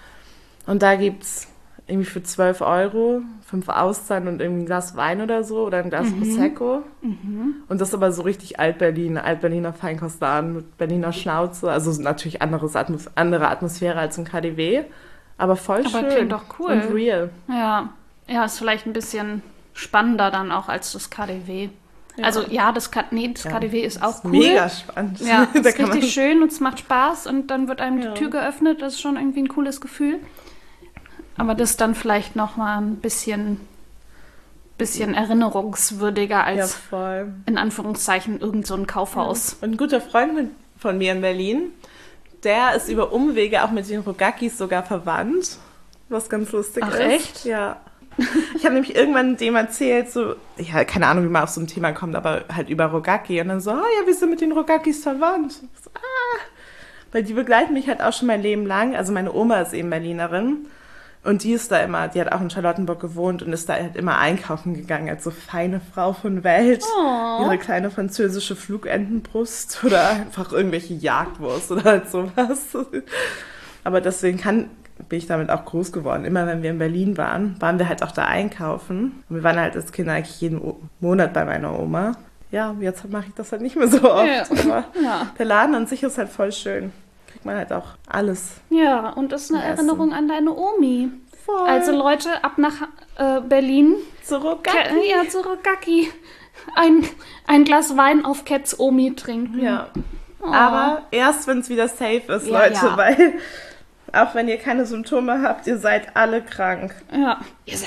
B: Und da gibt es irgendwie für zwölf Euro fünf Austern und irgendwie ein Glas Wein oder so oder ein Glas Prosecco. Und das ist aber so richtig Alt-Berlin, Alt-Berliner Feinkostladen mit Berliner Schnauze. Also natürlich anderes Atmos- andere Atmosphäre als im K D W. Aber voll
A: Aber
B: schön.
A: klingt doch cool.
B: Und real.
A: Ja, ja, ist vielleicht ein bisschen spannender dann auch als das K D W.
B: Ja.
A: Also ja, das, K nee, das
B: Ja,
A: K D W ist auch cool.
B: Mega spannend.
A: Ja,
B: Da
A: ist
B: kann man-
A: richtig schön und es macht Spaß und dann wird einem
B: Ja.
A: die Tür geöffnet. Das ist schon irgendwie ein cooles Gefühl. Aber das ist dann vielleicht noch mal ein bisschen, bisschen erinnerungswürdiger
B: Ja,
A: als
B: voll.
A: in Anführungszeichen irgend so ein Kaufhaus.
B: Und ein guter Freund mit- von mir in Berlin, der ist über Umwege auch mit den Rogakis sogar verwandt, was ganz lustig
A: Ach,
B: ist.
A: echt?
B: Ja. Ich habe nämlich irgendwann dem erzählt, so, ja, keine Ahnung, wie man auf so ein Thema kommt, aber halt über Rogaki. Und dann so, ah ja, wir sind mit den Rogakis verwandt. Ich so, ah. Weil die begleiten mich halt auch schon mein Leben lang. Also meine Oma ist eben Berlinerin. Und die ist da immer, die hat auch in Charlottenburg gewohnt und ist da halt immer einkaufen gegangen als so feine Frau von Welt.
A: Oh.
B: Ihre kleine französische Flugentenbrust oder einfach irgendwelche Jagdwurst oder halt sowas. Aber deswegen kann, bin ich damit auch groß geworden. Immer wenn wir in Berlin waren, waren wir halt auch da einkaufen. Und wir waren halt als Kinder eigentlich jeden O- Monat bei meiner Oma. Ja, jetzt mache ich das halt nicht mehr so oft.
A: Ja.
B: Aber
A: Ja.
B: der Laden an sich ist halt voll schön. Kriegt man halt auch alles.
A: Ja, und das ist eine
B: Essen.
A: Erinnerung an deine Omi.
B: Voll.
A: Also Leute, ab nach äh, Berlin.
B: zurück.
A: Ke- Ja, zu Rogaki. Ein, ein Glas Wein auf Cats Omi trinken.
B: Ja.
A: Oh.
B: Aber erst, wenn es wieder safe ist,
A: Ja,
B: Leute,
A: ja.
B: weil auch wenn ihr keine Symptome habt, ihr seid alle krank.
A: Ja. Ihr seid alle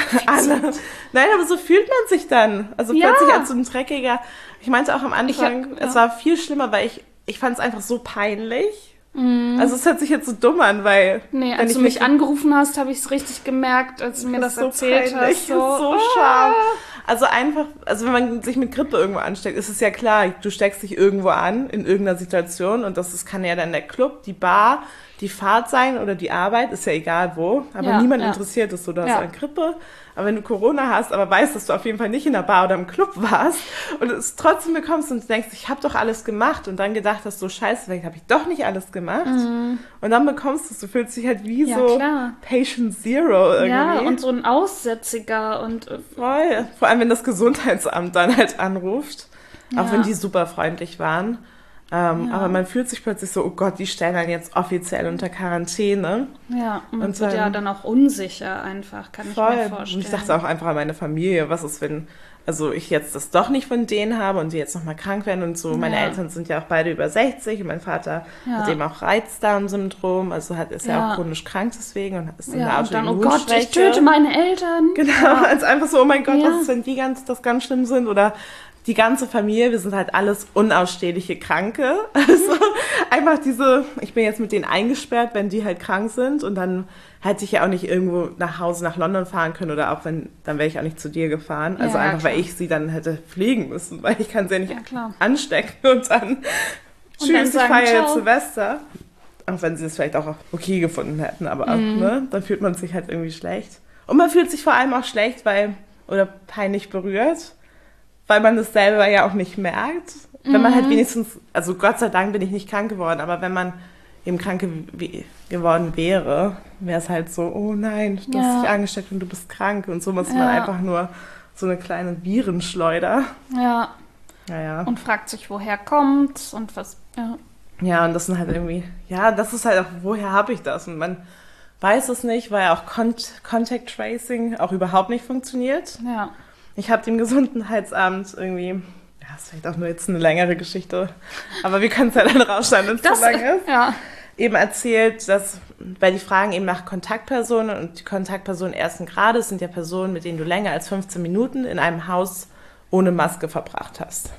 B: alle. Nein, aber so fühlt man sich dann. Also
A: Ja.
B: plötzlich als so ein dreckiger. Ich meinte auch am Anfang,
A: Ich hab-
B: es
A: ja.
B: war viel schlimmer, weil ich, ich fand es einfach so peinlich. Also es hört sich jetzt so dumm an, weil...
A: Nee,
B: wenn
A: als
B: ich
A: du mich
B: wirklich-
A: angerufen hast, habe ich es richtig gemerkt, als du mir das
B: ist so
A: erzählt
B: peinlich,
A: hast.
B: ist so
A: ah.
B: scharf. Also einfach, also wenn man sich mit Grippe irgendwo ansteckt, ist es ja klar, du steckst dich irgendwo an, in irgendeiner Situation und das ist, kann ja dann der Club, die Bar, die Fahrt sein oder die Arbeit, ist ja egal wo, aber
A: Ja,
B: niemand
A: ja.
B: interessiert es so, du hast
A: Ja.
B: eine Grippe, aber wenn du Corona hast, aber weißt, dass du auf jeden Fall nicht in der Bar oder im Club warst und es trotzdem bekommst und denkst, ich habe doch alles gemacht und dann gedacht hast, so scheiße, vielleicht habe ich doch nicht alles gemacht und dann bekommst du es, du fühlst dich halt wie
A: Mhm. Ja,
B: so
A: klar.
B: Patient Zero irgendwie.
A: Ja, und so ein Aussätziger und äh,
B: Voll. Vor allem, wenn das Gesundheitsamt dann halt anruft. Auch
A: Ja.
B: wenn die super freundlich waren. Ähm,
A: Ja.
B: Aber man fühlt sich plötzlich so, oh Gott, die stellen dann jetzt offiziell unter Quarantäne.
A: ja, und man
B: Und
A: wird
B: dann-
A: ja dann auch unsicher einfach, kann ich
B: Voll.
A: mir
B: Und
A: vorstellen.
B: ich dachte auch einfach an meine Familie, was ist, wenn also ich jetzt das doch nicht von denen habe und die jetzt nochmal krank werden und so. Meine
A: Ja.
B: Eltern sind ja auch beide über sechzig und mein Vater
A: Ja.
B: hat eben auch Reizdarmsyndrom, also hat, ist ja,
A: Ja.
B: auch chronisch krank deswegen und ist in
A: ja,
B: der
A: und dann, oh Gott, ich
B: Autoimmunschwäche.
A: töte meine Eltern.
B: Genau, als einfach so, oh mein Gott,
A: Ja.
B: was ist, wenn die ganz, das ganz schlimm sind oder die ganze Familie, wir sind halt alles unausstehliche Kranke. Also einfach diese, ich bin jetzt mit denen eingesperrt, wenn die halt krank sind und dann hätte ich ja auch nicht irgendwo nach Hause nach London fahren können oder auch wenn, dann wäre ich auch nicht zu dir gefahren. Also
A: Ja, ja,
B: einfach, weil
A: klar.
B: ich sie dann hätte pflegen müssen, weil ich kann sie ja nicht
A: Ja, klar.
B: anstecken und dann
A: Und
B: tschüss,
A: dann
B: ich
A: sagen,
B: feiere jetzt
A: ciao.
B: Silvester. Auch wenn sie es vielleicht auch okay gefunden hätten, aber
A: Mhm.
B: ne, dann fühlt man sich halt irgendwie schlecht. Und man fühlt sich vor allem auch schlecht, weil, oder peinlich berührt, weil man es selber ja auch nicht merkt. Wenn man
A: Mhm.
B: halt wenigstens, also Gott sei Dank bin ich nicht krank geworden, aber wenn man eben krank ge geworden wäre, wäre es halt so, oh nein, du
A: Ja.
B: hast dich angesteckt und du bist krank. Und so muss man
A: Ja.
B: einfach nur so eine kleine Virenschleuder.
A: Ja,
B: Naja.
A: und fragt sich, woher kommt's und was. Ja.
B: Ja, und das sind halt irgendwie, ja, das ist halt auch, woher habe ich das? Und man weiß es nicht, weil auch Con Contact Tracing auch überhaupt nicht funktioniert.
A: ja.
B: Ich habe dem Gesundheitsamt irgendwie, ja, ist vielleicht auch nur jetzt eine längere Geschichte, aber wir können es ja dann rausschneiden, wenn es
A: Das,
B: zu lang ist.
A: ja.
B: Eben erzählt, dass, weil die fragen eben nach Kontaktpersonen und die Kontaktpersonen ersten Grades sind ja Personen, mit denen du länger als fünfzehn Minuten in einem Haus ohne Maske verbracht hast.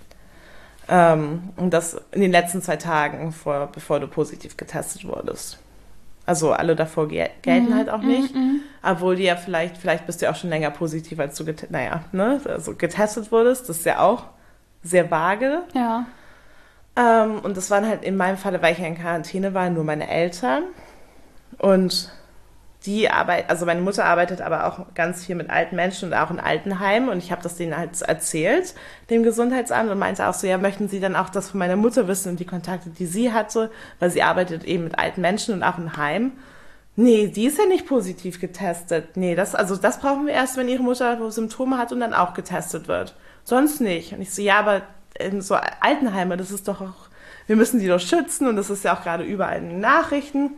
B: Ähm, und das in den letzten zwei Tagen, vor, bevor du positiv getestet wurdest. Also alle davor gel gelten halt auch nicht, obwohl die ja vielleicht, vielleicht bist du ja auch schon länger positiv, als du, get naja, ne, also getestet wurdest. Das ist ja auch sehr vage.
A: Ja.
B: Ähm, und das waren halt in meinem Falle, weil ich ja in Quarantäne war, nur meine Eltern. Und die arbeiten, also meine Mutter arbeitet aber auch ganz viel mit alten Menschen und auch in Altenheimen. Und ich habe das denen halt erzählt, dem Gesundheitsamt, und meinte auch so, ja, möchten Sie dann auch das von meiner Mutter wissen und die Kontakte, die sie hatte, weil sie arbeitet eben mit alten Menschen und auch in Heim. Nee, die ist ja nicht positiv getestet. Nee, das, also das brauchen wir erst, wenn ihre Mutter Symptome hat und dann auch getestet wird. Sonst nicht. Und ich so, ja, aber in so Altenheime, das ist doch auch, wir müssen die doch schützen und das ist ja auch gerade überall in den Nachrichten.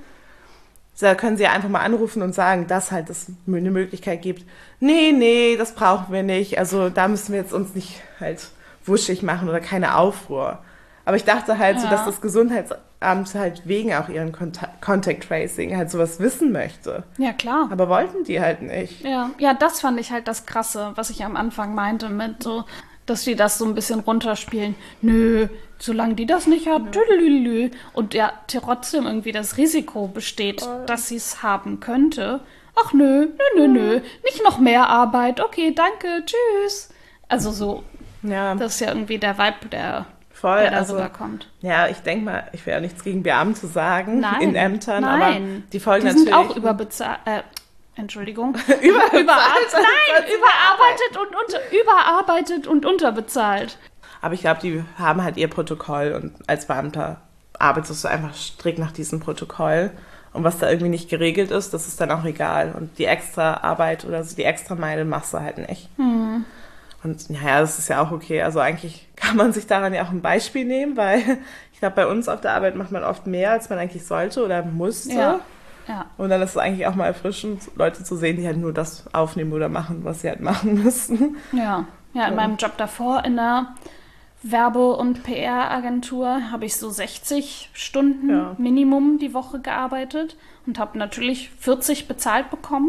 B: Da können sie ja einfach mal anrufen und sagen, dass halt es eine Möglichkeit gibt. Nee, nee, das brauchen wir nicht. Also da müssen wir jetzt uns nicht halt wuschig machen oder keine Aufruhr. Aber ich dachte halt so,
A: Ja.
B: dass das Gesundheitsamt halt wegen auch ihren Contact, Contact Tracing halt sowas wissen möchte.
A: Ja, klar.
B: Aber wollten die halt nicht.
A: Ja, ja, das fand ich halt das Krasse, was ich am Anfang meinte mit so, dass die das so ein bisschen runterspielen. Nö, solange die das nicht hat, tüdelülü. Und ja, trotzdem irgendwie das Risiko besteht, dass sie es haben könnte. Ach nö, nö, nö, nö, nicht noch mehr Arbeit. Okay, danke, tschüss. Also so,
B: Ja,
A: das ist ja irgendwie der Vibe, der,
B: voll.
A: der da
B: Also,
A: rüberkommt.
B: ja, ich denke mal, ich will ja nichts gegen Beamte sagen
A: Nein,
B: in Ämtern,
A: nein.
B: aber die folgen
A: Die
B: natürlich.
A: sind auch überbezahlt, äh, Entschuldigung.
B: Überarbeitet.
A: Überarbeitet, nein, überarbeitet und unter, überarbeitet und unterbezahlt.
B: Aber ich glaube, die haben halt ihr Protokoll und als Beamter arbeitest du einfach strikt nach diesem Protokoll. Und was da irgendwie nicht geregelt ist, das ist dann auch egal. Und die extra Arbeit oder so die extra Meile machst du halt nicht.
A: Hm.
B: Und naja, das ist ja auch okay. Also eigentlich kann man sich daran ja auch ein Beispiel nehmen, weil ich glaube, bei uns auf der Arbeit macht man oft mehr, als man eigentlich sollte oder musste.
A: Ja, ja.
B: Und dann ist es eigentlich auch mal erfrischend, Leute zu sehen, die halt nur das aufnehmen oder machen, was sie halt machen müssen.
A: Ja, ja, in
B: Ja.
A: meinem Job davor in der Werbe- und P R-Agentur habe ich so sechzig Stunden
B: Ja.
A: Minimum die Woche gearbeitet und habe natürlich vierzig bezahlt bekommen.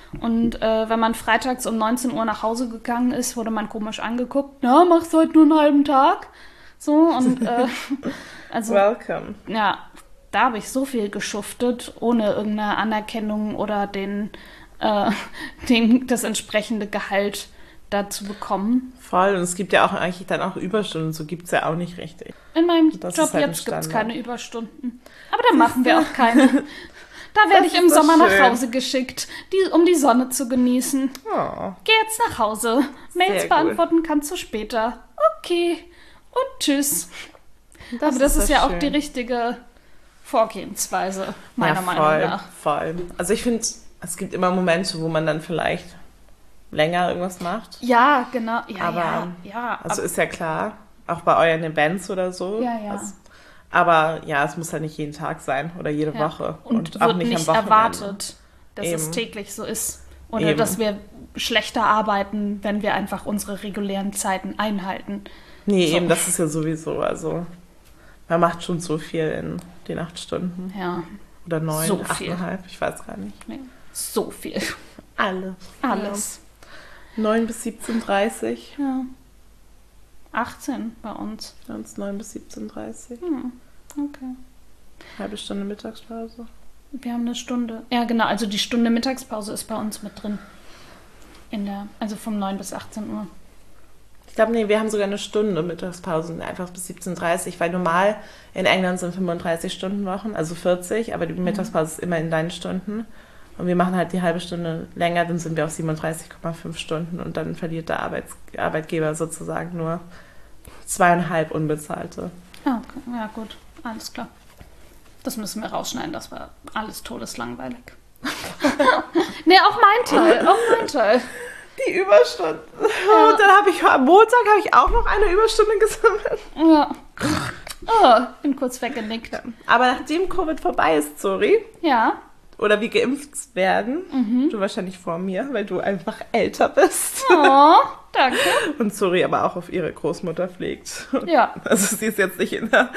A: Und äh, wenn man freitags um neunzehn Uhr nach Hause gegangen ist, wurde man komisch angeguckt. Na, machst du heute nur einen halben Tag? So, und äh, also,
B: Welcome.
A: Ja, da habe ich so viel geschuftet, ohne irgendeine Anerkennung oder den, äh, den, das entsprechende Gehalt da zu bekommen.
B: Voll, und es gibt ja auch eigentlich dann auch Überstunden, so gibt es ja auch nicht richtig.
A: In meinem
B: Das
A: Job
B: ist halt ein
A: jetzt gibt es
B: Standard.
A: keine Überstunden. Aber da machen wir auch keine. Da werde ich
B: ist
A: im
B: doch
A: Sommer
B: schön.
A: nach Hause geschickt, die, um die Sonne zu genießen.
B: Oh.
A: Geh jetzt nach Hause. Mails
B: Sehr
A: beantworten kannst du später. Okay. Und tschüss.
B: Das
A: Aber das ist,
B: doch
A: ja auch
B: schön.
A: die richtige Vorgehensweise, meiner
B: ja,
A: Meinung
B: voll,
A: nach.
B: voll. Also ich finde, es gibt immer Momente, wo man dann vielleicht länger irgendwas macht.
A: Ja, genau. Ja,
B: Aber,
A: ja, ja.
B: Also
A: ab-
B: ist ja klar, auch bei euren Bands oder so.
A: Ja, ja.
B: Das, aber ja, es muss halt nicht jeden Tag sein oder jede
A: ja.
B: Woche.
A: Und,
B: auch
A: wird
B: nicht,
A: nicht
B: am Wochenende.
A: erwartet, dass es
B: Eben.
A: täglich so ist. Oder
B: Eben.
A: dass wir schlechter arbeiten, wenn wir einfach unsere regulären Zeiten einhalten.
B: Nee,
A: So.
B: eben, das ist ja sowieso. Also man macht schon so viel in den acht Stunden.
A: Ja,
B: Oder neun,
A: So viel.
B: achteinhalb, ich weiß gar nicht.
A: nee. So viel.
B: Alles.
A: Alles.
B: Ja. neun bis siebzehn Uhr dreißig.
A: Ja. achtzehn bei uns.
B: Bei uns neun bis siebzehn Uhr dreißig.
A: Hm. Okay.
B: Halbe Stunde Mittagspause.
A: Wir haben eine Stunde. Ja, genau. Also die Stunde Mittagspause ist bei uns mit drin. In der, also vom neun bis achtzehn Uhr.
B: Ich glaube, nee, wir haben sogar eine Stunde Mittagspause, einfach bis siebzehn Uhr dreißig, weil normal in England sind fünfunddreißig Stunden Wochen, also vierzig, aber die Mittagspause ist immer in deinen Stunden. Und wir machen halt die halbe Stunde länger, dann sind wir auf siebenunddreißig Komma fünf Stunden und dann verliert der Arbeits Arbeitgeber sozusagen nur zweieinhalb unbezahlte.
A: Ah, okay. Ja, gut. Alles klar. Das müssen wir rausschneiden. Das war alles todeslangweilig. Nee, auch mein Teil. Auch mein Teil.
B: Die Überstunden.
A: Ja.
B: Und dann habe ich am Montag habe ich auch noch eine Überstunde gesammelt.
A: Ja. Oh, bin kurz weggenickt.
B: Aber nachdem Covid vorbei ist, sorry,
A: Ja.
B: oder wir geimpft werden,
A: Mhm.
B: du wahrscheinlich vor mir, weil du einfach älter bist.
A: Oh, danke.
B: Und Suri aber auch auf ihre Großmutter pflegt.
A: Ja.
B: Also sie ist jetzt nicht in der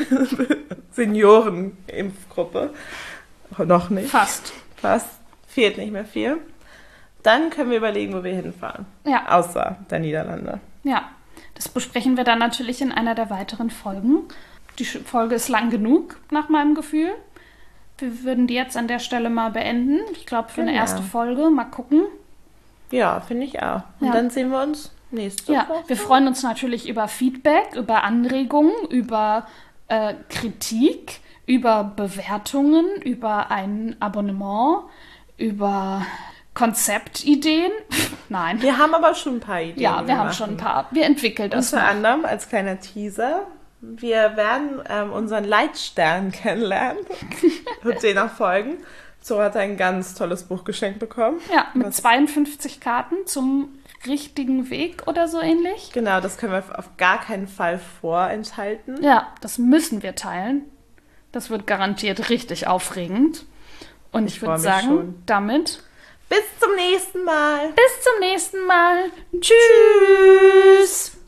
B: Seniorenimpfgruppe. Noch nicht.
A: Fast.
B: Fast. Fehlt nicht mehr viel. Dann können wir überlegen, wo wir hinfahren.
A: Ja.
B: Außer der Niederlande.
A: Ja. Das besprechen wir dann natürlich in einer der weiteren Folgen. Die Sch- Folge ist lang genug, nach meinem Gefühl. Wir würden die jetzt an der Stelle mal beenden. Ich glaube, für eine
B: Genau.
A: erste Folge. Mal gucken.
B: Ja, finde ich auch. Und
A: Ja.
B: dann sehen wir uns nächste
A: Ja,
B: Woche.
A: wir freuen uns natürlich über Feedback, über Anregungen, über äh, Kritik, über Bewertungen, über ein Abonnement, über Konzeptideen. Nein.
B: Wir haben aber schon ein paar Ideen.
A: Ja,
B: die
A: wir haben
B: machen.
A: schon ein paar. Wir entwickeln das.
B: Unter
A: noch.
B: anderem als kleiner Teaser. Wir werden ähm, unseren Leitstern kennenlernen und den auch folgen. Zora hat ein ganz tolles Buch geschenkt bekommen.
A: Ja, mit
B: Was-
A: zweiundfünfzig Karten zum richtigen Weg oder so ähnlich.
B: Genau, das können wir auf gar keinen Fall vorenthalten.
A: Ja, das müssen wir teilen. Das wird garantiert richtig aufregend. Und ich,
B: Ich
A: würde
B: freu mich
A: sagen,
B: schon.
A: damit
B: Bis zum nächsten Mal.
A: bis zum nächsten Mal. Tschüss.